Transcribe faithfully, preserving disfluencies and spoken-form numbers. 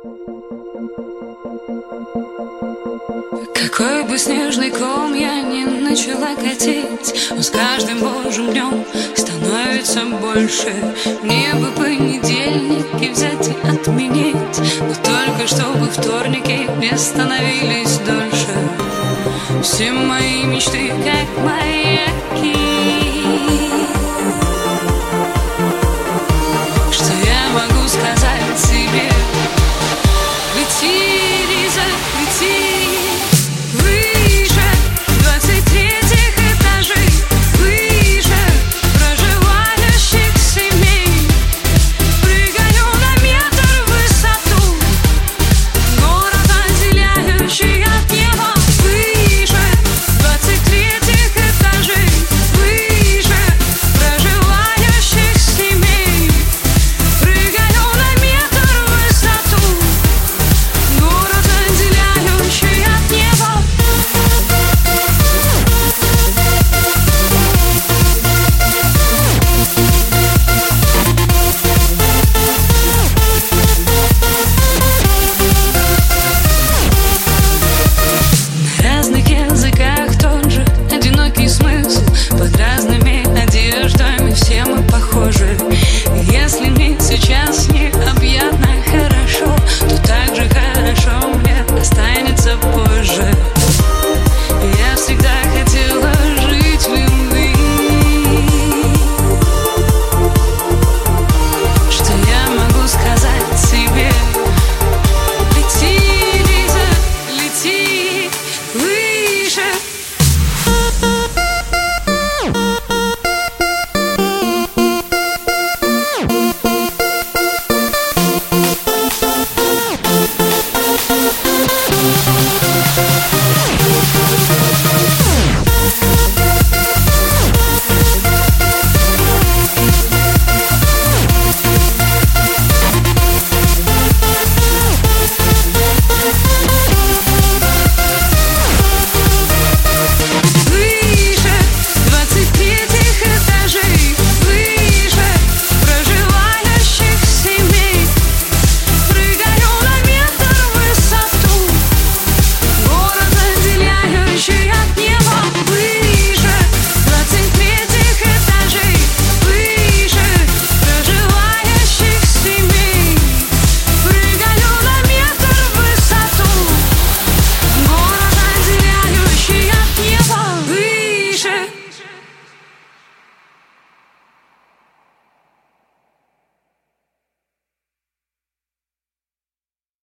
Какой бы снежный ком я ни начала катить, он с каждым божьим днем становится больше. Мне бы понедельники взять и отменить, но только чтобы вторники не становились дольше. Все мои мечты как маяки.